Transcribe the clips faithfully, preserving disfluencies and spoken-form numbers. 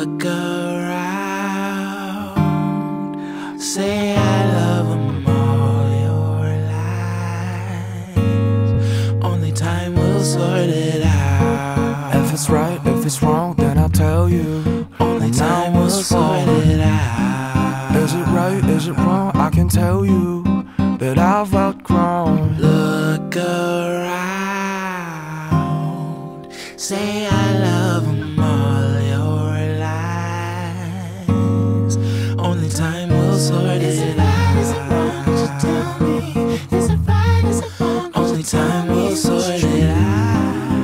Look around, say I love them all your life. Only time will sort it out. If it's right, if it's wrong, then I'll tell you. Only time will sort it out. Is it right, is it wrong? I can tell you that I've outgrown. Look around, say I love them all your lives. Only time will sort it out. Only time will sort it out.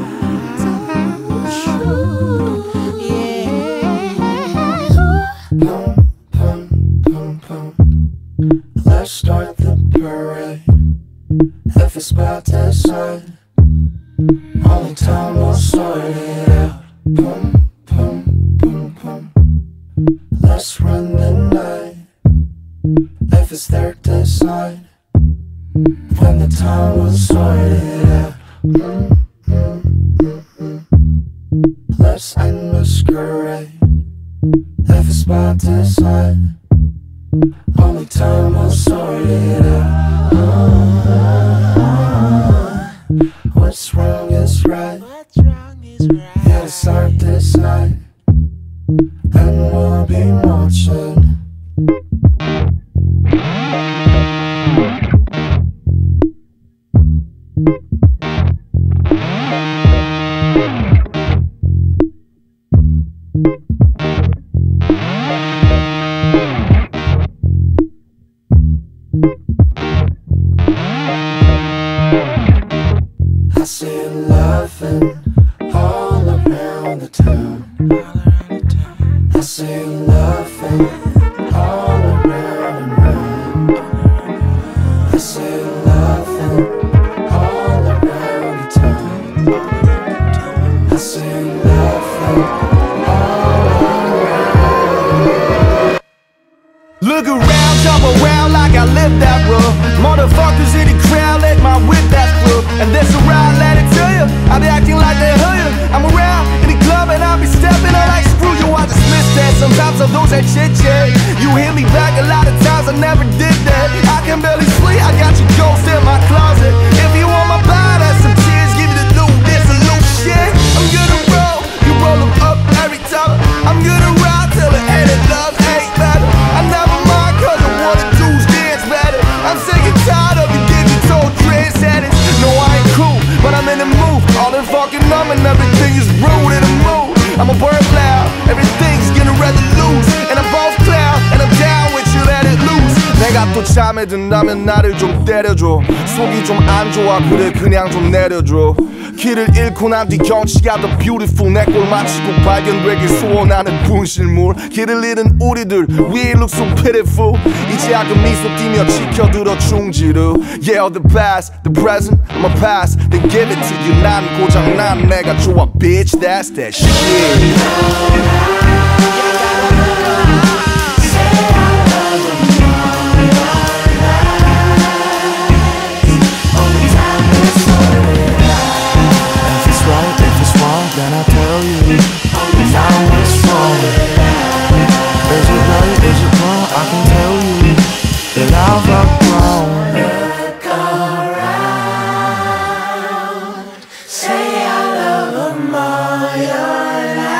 Let's start the parade. If it's about that side, only time will sort it out. Boom, boom, boom, boom. Let's run the night. If it's their design, when the time will sort it out. Mm, mm, mm, mm. Let's end masquerade. If it's about design, only time will sort it out. uh, What's wrong is right. Yeah, it's our design, and we'll be marching. I see you laughing all around the town. I see you laughing all around and round. I see you laughing all around the town. I see you laughing all around. Look around, jump around like I live that rough. Motherfuckers in the crowd, let my whip that club. And that's around, let it tell you, I be acting like they heard you. I'm around in the club and I be stepping out like screw you, I just miss that. Sometimes I lose that shit, yeah. You hit me back a lot of times, I never did that. I can barely sleep, I got your ghost in my closet. If you want my body, that's some tears, give me the loot, this a loot shit. I'm gonna roll, you roll them up every time. I'm gonna ride till the end of love ain't better. I never mind cause the one and twos dance better. I'm sick and tired of the digital trendsetters. No, I ain't cool, but I'm in the mood. All in fucking numb and everything is rude in the mood. I'm a bird cloud, everything's getting rather loose. And I'm both cloud, and I'm down with you, let it loose. 내가 또 잠에 든다면 나를 좀 때려줘. 속이 좀 안 좋아 그래 그냥 좀 내려줘. 길을 잃고 난 뒤 경치가 더 beautiful. 내 꼴 마치고 발견되길 소원하는 분실물. 길을 잃은 우리들 we look so pitiful. 이제야그 미소 띠며 지켜들어 충지로. Yeah, the past, the present, my past. They give it to you. 난 고장 난 내가 좋아 bitch. That's that shit. Then I tell you, now what's wrong? Is it right, is it wrong? I can tell you that I've outgrown. Look around, say I love them all your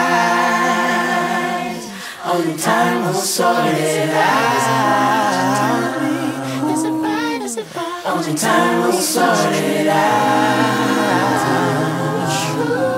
life. Only time will sort it out. Only time will sort it out.